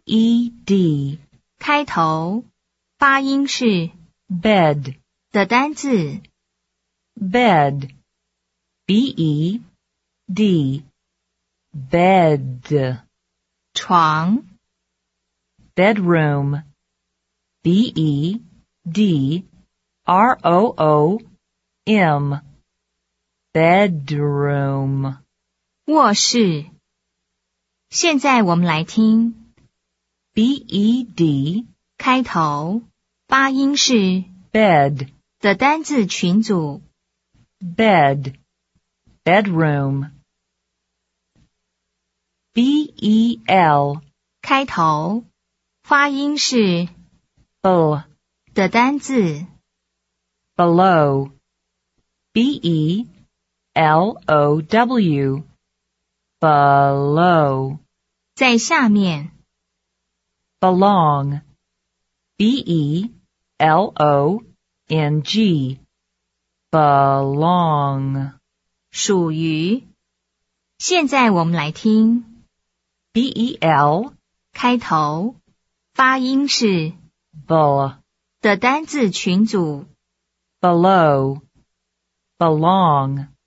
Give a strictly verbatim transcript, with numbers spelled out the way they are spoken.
E D 开头，发音是 bed 的单字 bed B E D bed 床 bedroom B E D R O O M bedroom 卧室。现在我们来听 B E D 开头，发音是 bed 的单字群组 bed bedroom B E L 开头，发音是 B 的单字 below B E L O W below 在下面 belong B E L O N G belong 属于。现在我们来听 B E L 开头，发音是 B 的单字群组 below belong